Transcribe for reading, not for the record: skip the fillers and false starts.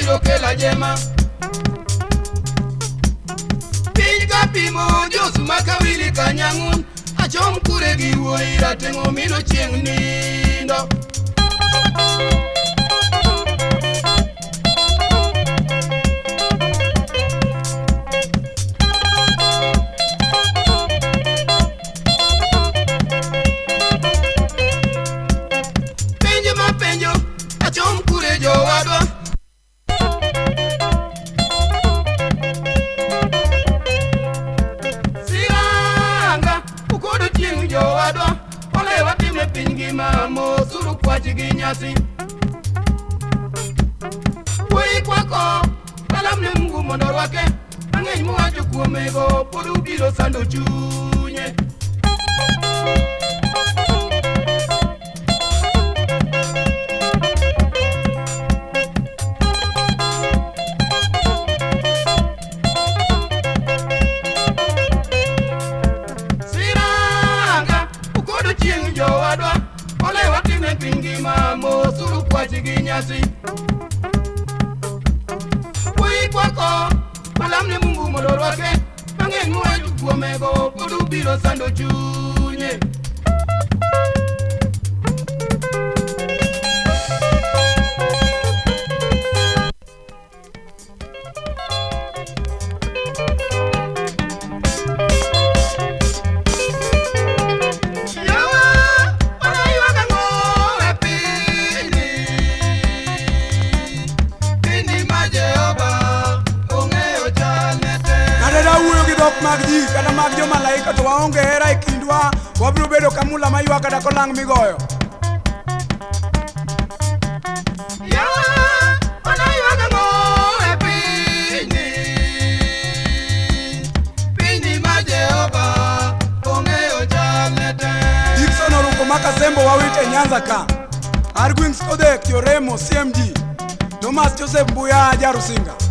biro kela jema Pinga pimo Josu makawili kanyangun Achom kure giwo iratengo milo chieng nindo Siranga, ukodo tieng jo wadwa Ole watime pingi mamo suru kwa chiginyasi Wei kwako, malam ne mungu mondor wake Angeny muwacho kuomego, podu biro sando chunye Ole watime pingi mamo suru kwa chiginyasi Wei kwako malam ne mungu mondor wake Angeny muwacho kuomego podu biro sando chunye mag ji kada mag jo malaika to waonge hera e kindwa wabiro bedo kamula maywa kada kolang migoyo Dixon oruko makasembo wawite Nyanza ka Arguings Odek Yoremo CMG Thomas Joseph Mbuya Jarusinga